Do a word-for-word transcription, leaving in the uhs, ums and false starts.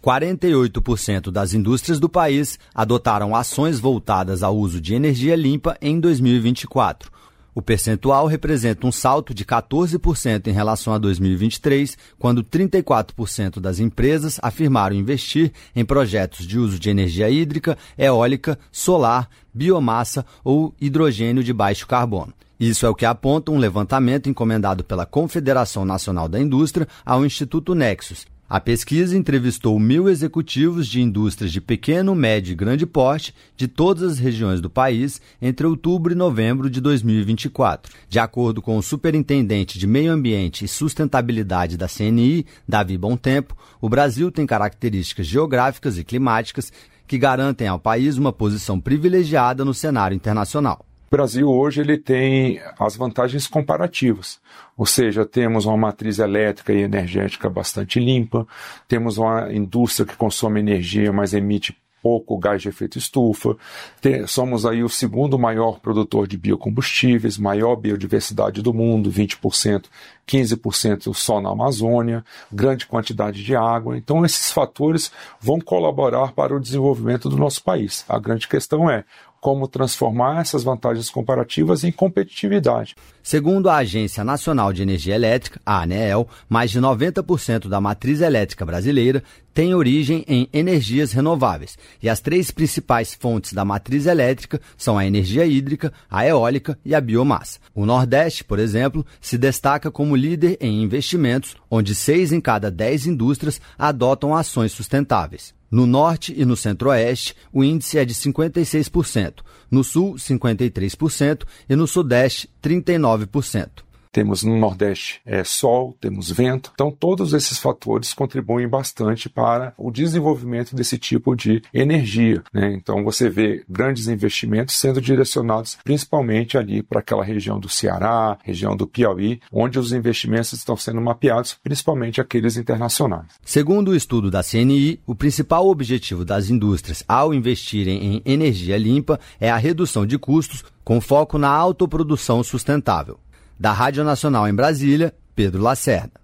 quarenta e oito por cento das indústrias do país adotaram ações voltadas ao uso de energia limpa em dois mil e vinte e quatro. O percentual representa um salto de quatorze por cento em relação a dois mil e vinte e três, quando trinta e quatro por cento das empresas afirmaram investir em projetos de uso de energia hídrica, eólica, solar, biomassa ou hidrogênio de baixo carbono. Isso é o que aponta um levantamento encomendado pela Confederação Nacional da Indústria ao Instituto Nexus. A pesquisa entrevistou mil executivos de indústrias de pequeno, médio e grande porte de todas as regiões do país entre outubro e novembro de dois mil e vinte e quatro. De acordo com o superintendente de Meio Ambiente e Sustentabilidade da C N I, Davi Bontempo, o Brasil tem características geográficas e climáticas que garantem ao país uma posição privilegiada no cenário internacional. O Brasil hoje ele tem as vantagens comparativas, ou seja, temos uma matriz elétrica e energética bastante limpa, temos uma indústria que consome energia, mas emite pouco gás de efeito estufa, tem, somos aí o segundo maior produtor de biocombustíveis, maior biodiversidade do mundo, vinte por cento, quinze por cento só na Amazônia, grande quantidade de água. Então esses fatores vão colaborar para o desenvolvimento do nosso país. A grande questão é como transformar essas vantagens comparativas em competitividade. Segundo a Agência Nacional de Energia Elétrica, a ANEEL, mais de noventa por cento da matriz elétrica brasileira tem origem em energias renováveis, e as três principais fontes da matriz elétrica são a energia hídrica, a eólica e a biomassa. O Nordeste, por exemplo, se destaca como líder em investimentos, onde seis em cada dez indústrias adotam ações sustentáveis. No Norte e no Centro-Oeste, o índice é de cinquenta e seis por cento, no Sul, cinquenta e três por cento e no Sudeste, trinta e nove por cento. Temos no Nordeste é, sol, temos vento, então todos esses fatores contribuem bastante para o desenvolvimento desse tipo de energia, né? Então você vê grandes investimentos sendo direcionados principalmente ali para aquela região do Ceará, região do Piauí, onde os investimentos estão sendo mapeados, principalmente aqueles internacionais. Segundo o estudo da C N I, o principal objetivo das indústrias ao investirem em energia limpa é a redução de custos com foco na autoprodução sustentável. Da Rádio Nacional em Brasília, Pedro Lacerda.